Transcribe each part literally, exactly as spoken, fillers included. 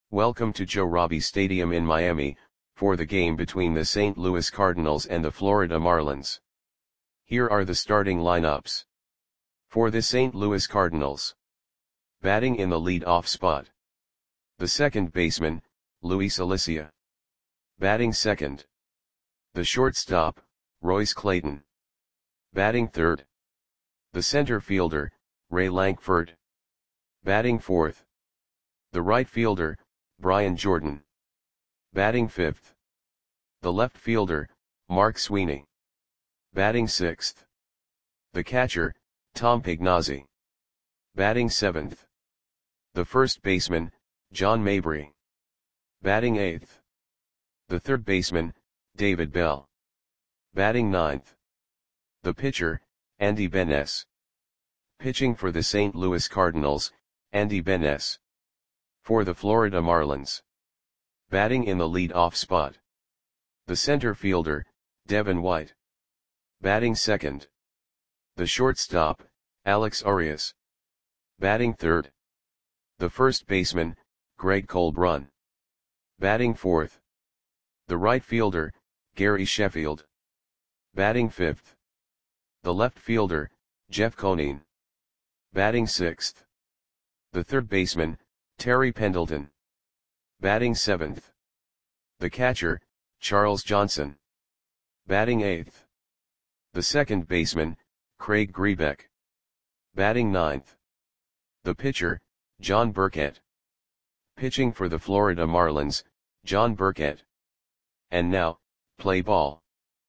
Welcome to Joe Robbie Stadium in Miami, for the game between the Saint Louis Cardinals and the Florida Marlins. Here are the starting lineups. For the Saint Louis Cardinals. Batting in the lead-off spot. The second baseman, Luis Alicia. Batting second. The shortstop, Royce Clayton. Batting third. The center fielder, Ray Lankford. Batting fourth. The right fielder, Brian Jordan. Batting fifth. The left fielder, Mark Sweeney. Batting sixth. The catcher, Tom Pignazzi. Batting seventh. The first baseman, John Mabry. Batting eighth. The third baseman, David Bell. Batting ninth. The pitcher, Andy Benes. Pitching for the Saint Louis Cardinals, Andy Benes. For the Florida Marlins. Batting in the lead-off spot. The center fielder, Devin White. Batting second. The shortstop, Alex Arias. Batting third. The first baseman, Greg Colbrun. Batting fourth. The right fielder, Gary Sheffield. Batting fifth. The left fielder, Jeff Conine. Batting sixth. The third baseman, Terry Pendleton. Batting seventh. The catcher, Charles Johnson. Batting eighth. The second baseman, Craig Grebeck. Batting ninth. The pitcher, John Burkett. Pitching for the Florida Marlins, John Burkett. And now, play ball.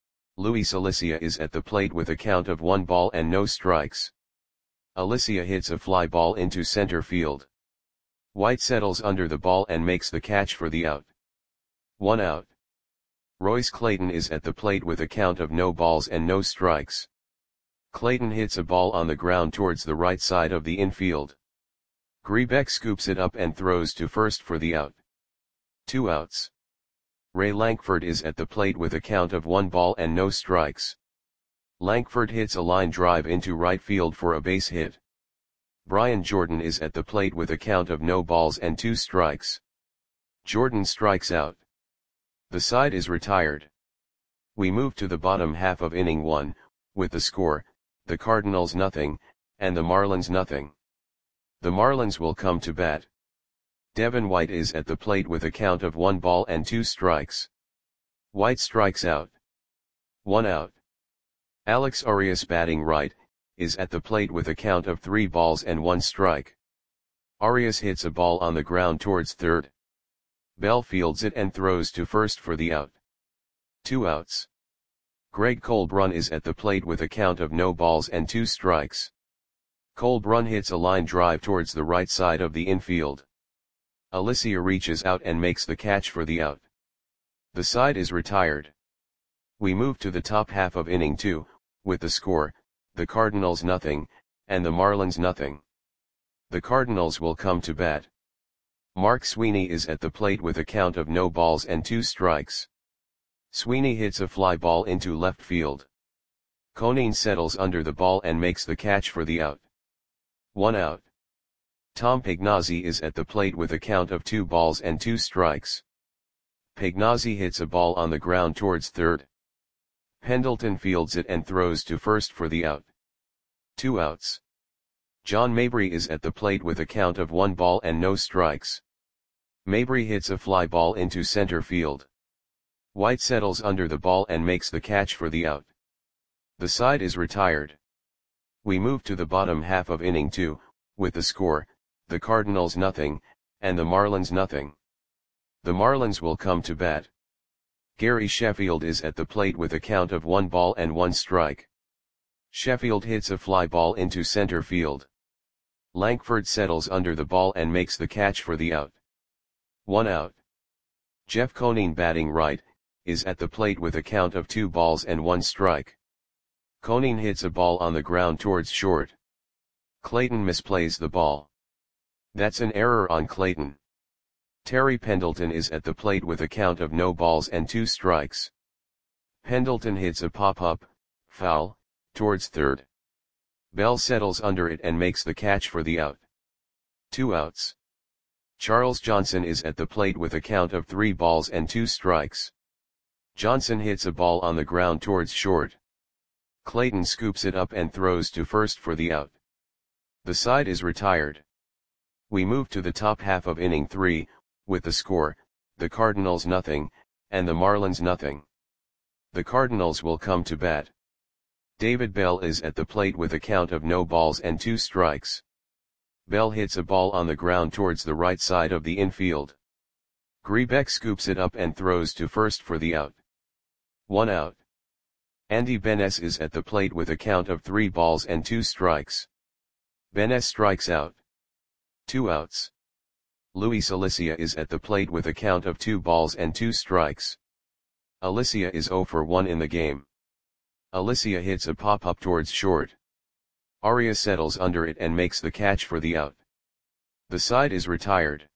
Luis Alicia is at the plate with a count of one ball and no strikes. Alicia hits a fly ball into center field. White settles under the ball and makes the catch for the out. One out. Royce Clayton is at the plate with a count of no balls and no strikes. Clayton hits a ball on the ground towards the right side of the infield. Grebeck scoops it up and throws to first for the out. Two outs. Ray Lankford is at the plate with a count of one ball and no strikes. Lankford hits a line drive into right field for a base hit. Brian Jordan is at the plate with a count of no balls and two strikes. Jordan strikes out. The side is retired. We move to the bottom half of inning one, with the score, the Cardinals nothing, and the Marlins nothing. The Marlins will come to bat. Devin White is at the plate with a count of one ball and two strikes. White strikes out. One out. Alex Arias, batting right, is at the plate with a count of three balls and one strike. Arias hits a ball on the ground towards third. Bell fields it and throws to first for the out. Two outs. Greg Colbrun is at the plate with a count of no balls and two strikes. Colbrun hits a line drive towards the right side of the infield. Alicia reaches out and makes the catch for the out. The side is retired. We move to the top half of inning two, with the score, the Cardinals nothing, and the Marlins nothing. The Cardinals will come to bat. Mark Sweeney is at the plate with a count of no balls and two strikes. Sweeney hits a fly ball into left field. Conine settles under the ball and makes the catch for the out. One out. Tom Pignazzi is at the plate with a count of two balls and two strikes. Pignazzi hits a ball on the ground towards third. Pendleton fields it and throws to first for the out. Two outs. John Mabry is at the plate with a count of one ball and no strikes. Mabry hits a fly ball into center field. White settles under the ball and makes the catch for the out. The side is retired. We move to the bottom half of inning two, with the score, the Cardinals nothing, and the Marlins nothing. The Marlins will come to bat. Gary Sheffield is at the plate with a count of one ball and one strike. Sheffield hits a fly ball into center field. Lankford settles under the ball and makes the catch for the out. One out. Jeff Conine, batting right, is at the plate with a count of two balls and one strike. Conine hits a ball on the ground towards short. Clayton misplays the ball. That's an error on Clayton. Terry Pendleton is at the plate with a count of no balls and two strikes. Pendleton hits a pop-up, foul, towards third. Bell settles under it and makes the catch for the out. Two outs. Charles Johnson is at the plate with a count of three balls and two strikes. Johnson hits a ball on the ground towards short. Clayton scoops it up and throws to first for the out. The side is retired. We move to the top half of inning three, with the score, the Cardinals nothing, and the Marlins nothing. The Cardinals will come to bat. David Bell is at the plate with a count of no balls and two strikes. Bell hits a ball on the ground towards the right side of the infield. Grebeck scoops it up and throws to first for the out. One out. Andy Benes is at the plate with a count of three balls and two strikes. Benes strikes out. Two outs. Luis Alicia is at the plate with a count of two balls and two strikes. Alicia is zero for one in the game. Alicia hits a pop-up towards short. Arias settles under it and makes the catch for the out. The side is retired.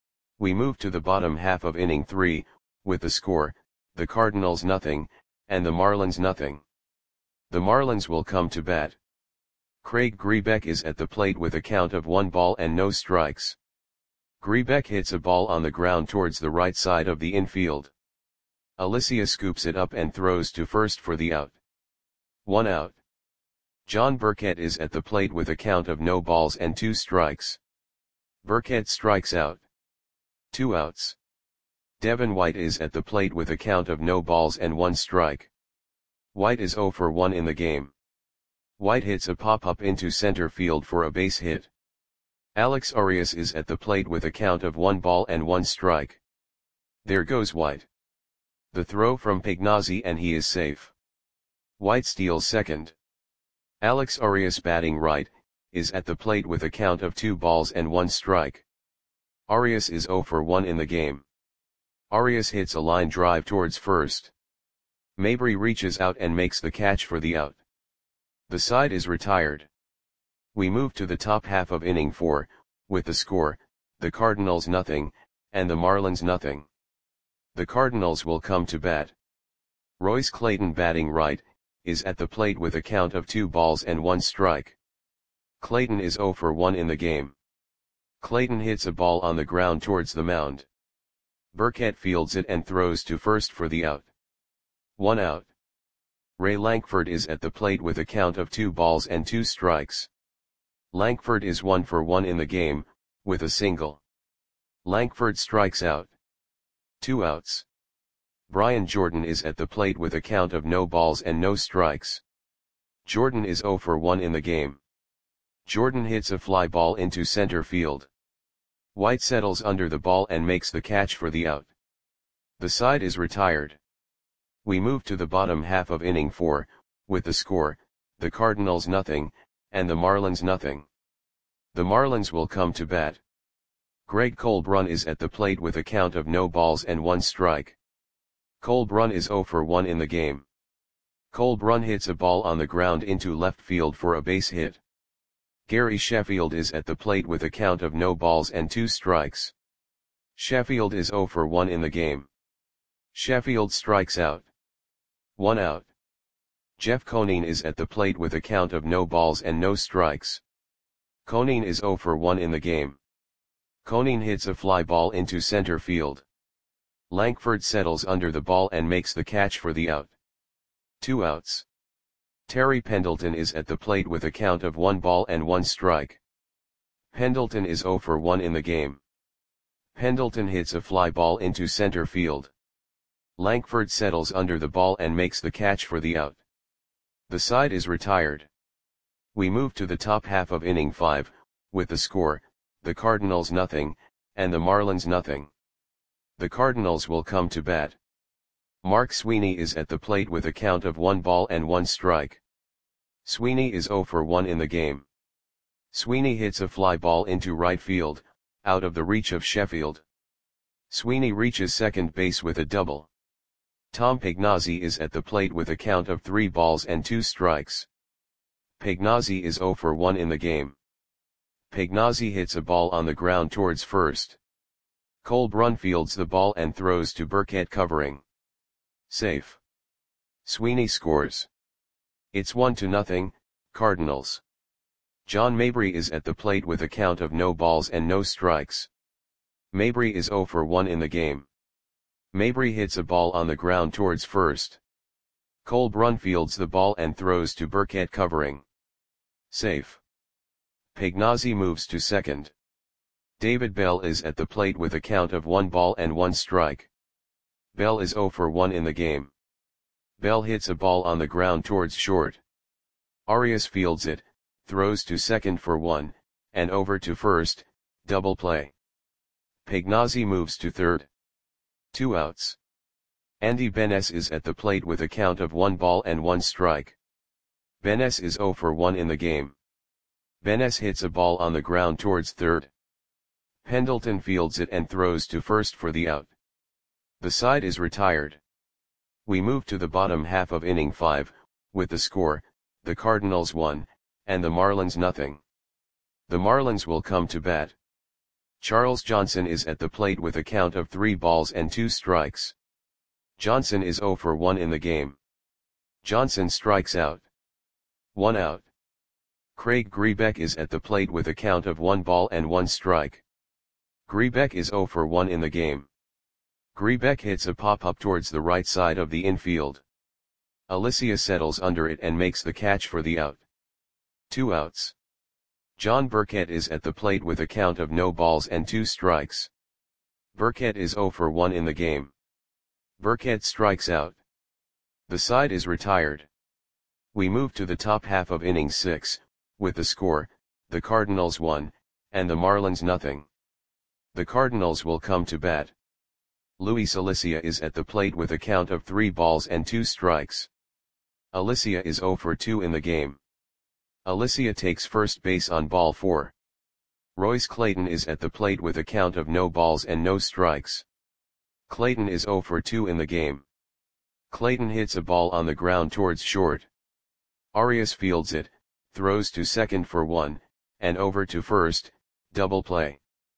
We move to the bottom half of inning three, with the score, the Cardinals nothing, and the Marlins nothing. The Marlins will come to bat. Craig Grebeck is at the plate with a count of one ball and no strikes. Grebeck hits a ball on the ground towards the right side of the infield. Alicia scoops it up and throws to first for the out. One out. John Burkett is at the plate with a count of no balls and two strikes. Burkett strikes out. Two outs. Devin White is at the plate with a count of no balls and one strike. White is zero for one in the game. White hits a pop-up into center field for a base hit. Alex Arias is at the plate with a count of one ball and one strike. There goes White. The throw from Pagnozzi and he is safe. White steals second. Alex Arias, batting right, is at the plate with a count of two balls and one strike. Arias is zero for one in the game. Arias hits a line drive towards first. Mabry reaches out and makes the catch for the out. The side is retired. We move to the top half of inning four, with the score, the Cardinals nothing, and the Marlins nothing. The Cardinals will come to bat. Royce Clayton, batting right, is at the plate with a count of two balls and one strike. Clayton is zero for one in the game. Clayton hits a ball on the ground towards the mound. Burkett fields it and throws to first for the out. One out. Ray Lankford is at the plate with a count of two balls and two strikes. Lankford is one for one in the game, with a single. Lankford strikes out. Two outs. Brian Jordan is at the plate with a count of no balls and no strikes. Jordan is zero for one in the game. Jordan hits a fly ball into center field. White settles under the ball and makes the catch for the out. The side is retired. We move to the bottom half of inning four, with the score, the Cardinals nothing, and the Marlins nothing. The Marlins will come to bat. Greg Colbrun is at the plate with a count of no balls and one strike. Colbrun is zero for one in the game. Colbrun hits a ball on the ground into left field for a base hit. Gary Sheffield is at the plate with a count of no balls and two strikes. Sheffield is zero for one in the game. Sheffield strikes out. One out. Jeff Conine is at the plate with a count of no balls and no strikes. Conine is zero for one in the game. Conine hits a fly ball into center field. Lankford settles under the ball and makes the catch for the out. Two outs. Terry Pendleton is at the plate with a count of one ball and one strike. Pendleton is zero for one in the game. Pendleton hits a fly ball into center field. Lankford settles under the ball and makes the catch for the out. The side is retired. We move to the top half of inning five, with the score, the Cardinals nothing, and the Marlins nothing. The Cardinals will come to bat. Mark Sweeney is at the plate with a count of one ball and one strike. Sweeney is zero for one in the game. Sweeney hits a fly ball into right field, out of the reach of Sheffield. Sweeney reaches second base with a double. Tom Pagnozzi is at the plate with a count of three balls and two strikes. Pagnozzi is zero for one in the game. Pagnozzi hits a ball on the ground towards first. Colbrun fields the ball and throws to Burkett covering. Safe. Sweeney scores. It's one to nothing, Cardinals. John Mabry is at the plate with a count of no balls and no strikes. Mabry is zero for one in the game. Mabry hits a ball on the ground towards first. Cole Brun fields the ball and throws to Burkett covering. Safe. Pagnozzi moves to second. David Bell is at the plate with a count of one ball and one strike. Bell is zero for one in the game. Bell hits a ball on the ground towards short. Arias fields it, throws to second for one, and over to first, double play. Pagnozzi moves to third. Two outs. Andy Benes is at the plate with a count of one ball and one strike. Benes is zero for one in the game. Benes hits a ball on the ground towards third. Pendleton fields it and throws to first for the out. The side is retired. We move to the bottom half of inning five, with the score, the Cardinals one, and the Marlins nothing. The Marlins will come to bat. Charles Johnson is at the plate with a count of three balls and two strikes. Johnson is zero for one in the game. Johnson strikes out. One out. Craig Grebeck is at the plate with a count of one ball and one strike. Grebeck is zero for one in the game. Grebeck hits a pop-up towards the right side of the infield. Alicia settles under it and makes the catch for the out. Two outs. John Burkett is at the plate with a count of no balls and two strikes. Burkett is zero for one in the game. Burkett strikes out. The side is retired. We move to the top half of inning six, with the score, the Cardinals one, and the Marlins nothing. The Cardinals will come to bat. Luis Alicia is at the plate with a count of three balls and two strikes. Alicia is zero for two in the game. Alicia takes first base on ball four. Royce Clayton is at the plate with a count of no balls and no strikes. Clayton is zero for two in the game. Clayton hits a ball on the ground towards short. Arias fields it, throws to second for one, and over to first, double play.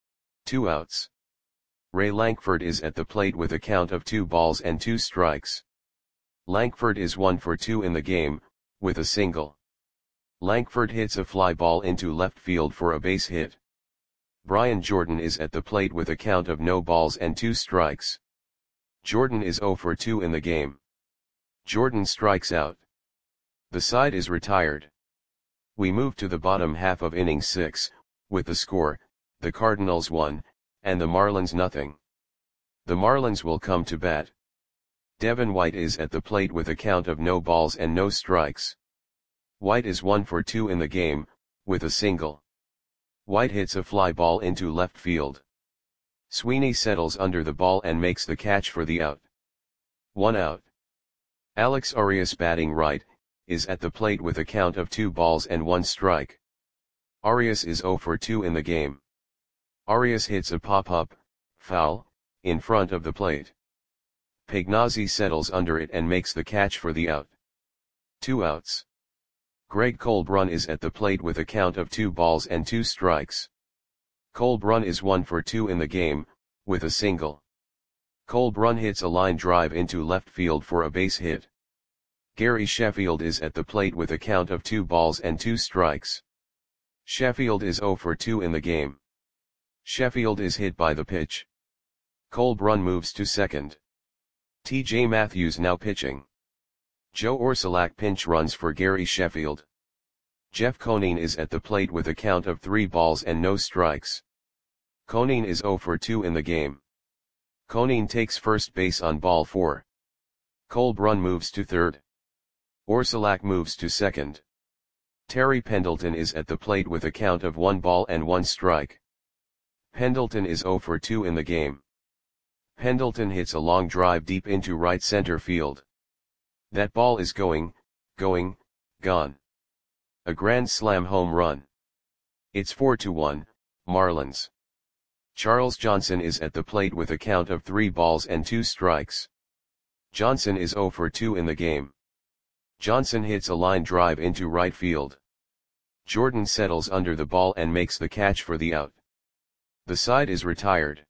Two outs. Ray Lankford is at the plate with a count of two balls and two strikes. Lankford is one for two in the game, with a single. Lankford hits a fly ball into left field for a base hit. Brian Jordan is at the plate with a count of no balls and two strikes. Jordan is zero for two in the game. Jordan strikes out. The side is retired. We move to the bottom half of inning six, with the score, the Cardinals one, and the Marlins nothing. The Marlins will come to bat. Devin White is at the plate with a count of no balls and no strikes. White is one for two in the game, with a single. White hits a fly ball into left field. Sweeney settles under the ball and makes the catch for the out. One out. Alex Arias, batting right, is at the plate with a count of two balls and one strike. Arias is zero for two in the game. Arias hits a pop-up, foul, in front of the plate. Pagnozzi settles under it and makes the catch for the out. Two outs. Greg Cole Brun is at the plate with a count of two balls and two strikes. Cole Brun is one for two in the game, with a single. Cole Brun hits a line drive into left field for a base hit. Gary Sheffield is at the plate with a count of two balls and two strikes. Sheffield is zero for two in the game. Sheffield is hit by the pitch. Cole Brun moves to second. T J Matthews now pitching. Joe Orsulak pinch runs for Gary Sheffield. Jeff Conine is at the plate with a count of three balls and no strikes. Conine is zero for two in the game. Conine takes first base on ball four. Cole Brun moves to third. Orsulak moves to second. Terry Pendleton is at the plate with a count of one ball and one strike. Pendleton is zero for two in the game. Pendleton hits a long drive deep into right center field. That ball is going, going, gone. A grand slam home run. It's four to one, Marlins. Charles Johnson is at the plate with a count of three balls and two strikes. Johnson is zero for two in the game. Johnson hits a line drive into right field. Jordan settles under the ball and makes the catch for the out. The side is retired.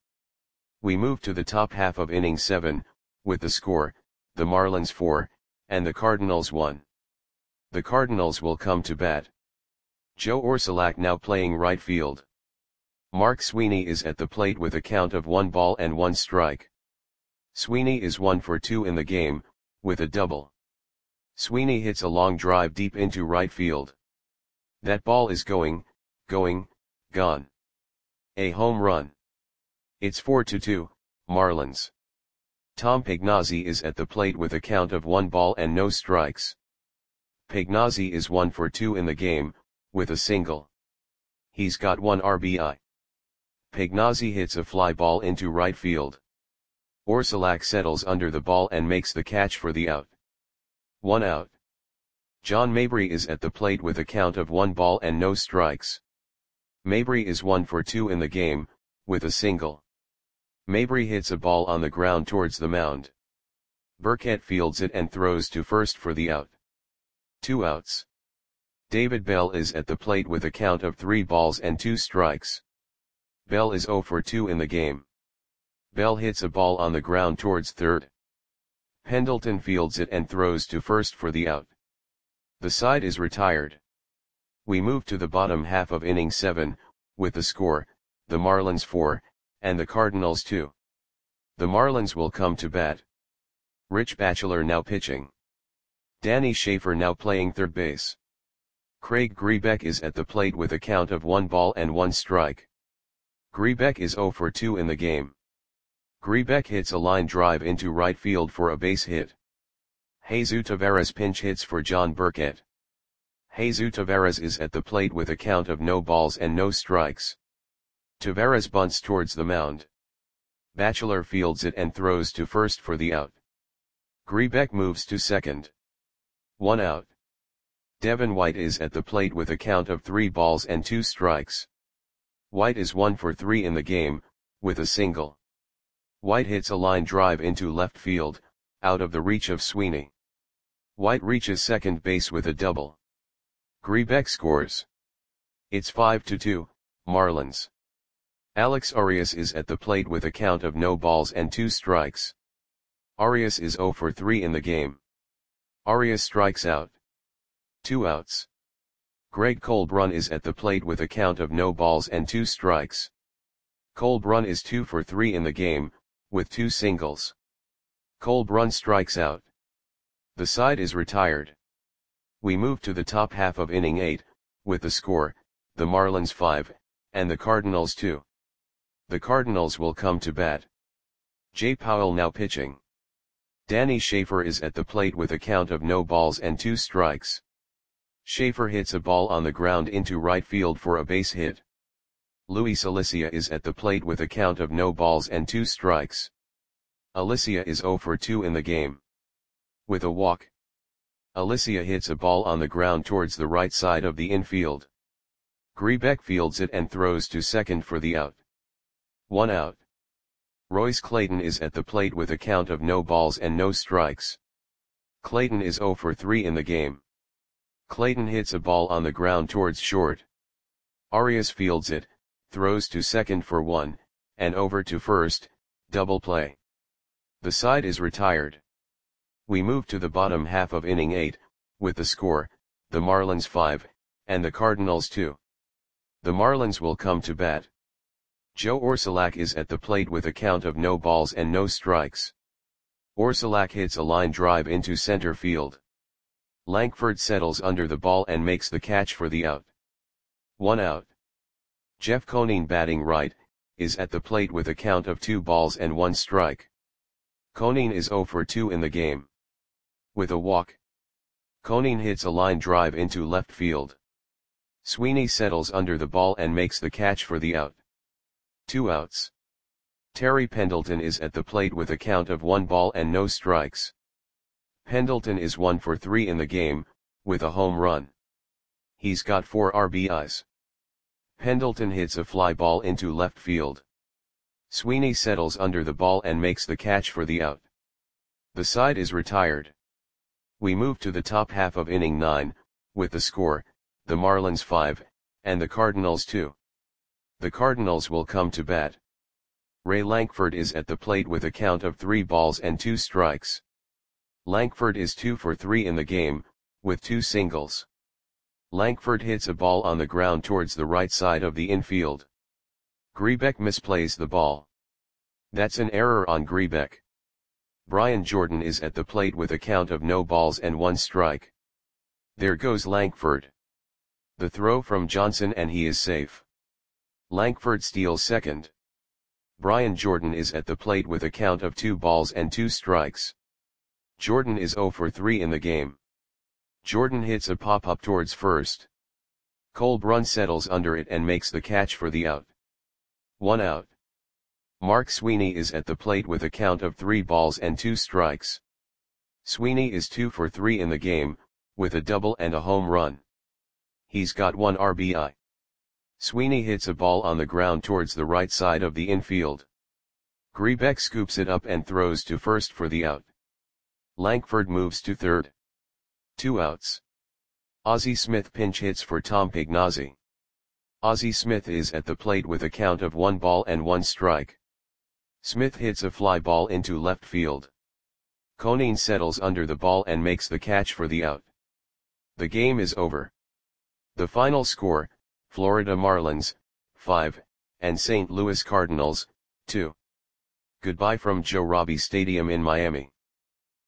We move to the top half of inning seven, with the score, the Marlins four, and the Cardinals one. The Cardinals will come to bat. Joe Orsulak now playing right field. Mark Sweeney is at the plate with a count of one ball and one strike. Sweeney is one for two in the game, with a double. Sweeney hits a long drive deep into right field. That ball is going, going, gone. A home run. It's four to two, Marlins. Tom Pagnozzi is at the plate with a count of one ball and no strikes. Pagnozzi is one for two in the game, with a single. He's got one R B I. Pagnozzi hits a fly ball into right field. Orsulak settles under the ball and makes the catch for the out. One out. John Mabry is at the plate with a count of one ball and no strikes. Mabry is one for two in the game, with a single. Mabry hits a ball on the ground towards the mound. Burkett fields it and throws to first for the out. Two outs. David Bell is at the plate with a count of three balls and two strikes. Bell is zero for two in the game. Bell hits a ball on the ground towards third. Pendleton fields it and throws to first for the out. The side is retired. We move to the bottom half of inning seven, with the score, the Marlins four, and the Cardinals two. The Marlins will come to bat. Rich Batchelor now pitching. Danny Schaefer now playing third base. Craig Grebeck is at the plate with a count of one ball and one strike. Grebeck is zero for two in the game. Grebeck hits a line drive into right field for a base hit. Jesus Taveras pinch hits for John Burkett. Jesus Taveras is at the plate with a count of no balls and no strikes. Taveras bunts towards the mound. Batchelor fields it and throws to first for the out. Grebeck moves to second. One out. Devin White is at the plate with a count of three balls and two strikes. White is one for three in the game, with a single. White hits a line drive into left field, out of the reach of Sweeney. White reaches second base with a double. Grebeck scores. It's five to two, Marlins. Alex Arias is at the plate with a count of no balls and two strikes. Arias is zero for three in the game. Arias strikes out. Two outs. Greg Colbrun is at the plate with a count of no balls and two strikes. Colbrun is two for three in the game, with two singles. Colbrun strikes out. The side is retired. We move to the top half of inning eight, with the score, the Marlins five, and the Cardinals two. The Cardinals will come to bat. Jay Powell now pitching. Danny Schaefer is at the plate with a count of no balls and two strikes. Schaefer hits a ball on the ground into right field for a base hit. Luis Alicia is at the plate with a count of no balls and two strikes. Alicia is zero for two in the game. With a walk. Alicia hits a ball on the ground towards the right side of the infield. Grebeck fields it and throws to second for the out. One out. Royce Clayton is at the plate with a count of no balls and no strikes. Clayton is zero for three in the game. Clayton hits a ball on the ground towards short. Arias fields it, throws to second for one, and over to first, double play. The side is retired. We move to the bottom half of inning eight, with the score, the Marlins five, and the Cardinals two. The Marlins will come to bat. Joe Orsulak is at the plate with a count of no balls and no strikes. Orsulak hits a line drive into center field. Lankford settles under the ball and makes the catch for the out. One out. Jeff Conine batting right, is at the plate with a count of two balls and one strike. Conine is zero for two in the game. With a walk. Conine hits a line drive into left field. Sweeney settles under the ball and makes the catch for the out. Two outs. Terry Pendleton is at the plate with a count of one ball and no strikes. Pendleton is one for three in the game, with a home run. He's got four R B Is. Pendleton hits a fly ball into left field. Sweeney settles under the ball and makes the catch for the out. The side is retired. We move to the top half of inning nine, with the score, the Marlins five, and the Cardinals two. The Cardinals will come to bat. Ray Lankford is at the plate with a count of three balls and two strikes. Lankford is two for three in the game, with two singles. Lankford hits a ball on the ground towards the right side of the infield. Grebeck misplays the ball. That's an error on Grebeck. Brian Jordan is at the plate with a count of no balls and one strike. There goes Lankford. The throw from Johnson and he is safe. Lankford steals second. Brian Jordan is at the plate with a count of two balls and two strikes. Jordan is zero for three in the game. Jordan hits a pop-up towards first. Cole Brun settles under it and makes the catch for the out. One out. Mark Sweeney is at the plate with a count of three balls and two strikes. Sweeney is two for three in the game, with a double and a home run. He's got one R B I. Sweeney hits a ball on the ground towards the right side of the infield. Grebeck scoops it up and throws to first for the out. Lankford moves to third. Two outs. Ozzie Smith pinch hits for Tom Pignazzi. Ozzie Smith is at the plate with a count of one ball and one strike. Smith hits a fly ball into left field. Conine settles under the ball and makes the catch for the out. The game is over. The final score, Florida Marlins, five, and Saint Louis Cardinals, two. Goodbye from Joe Robbie Stadium in Miami.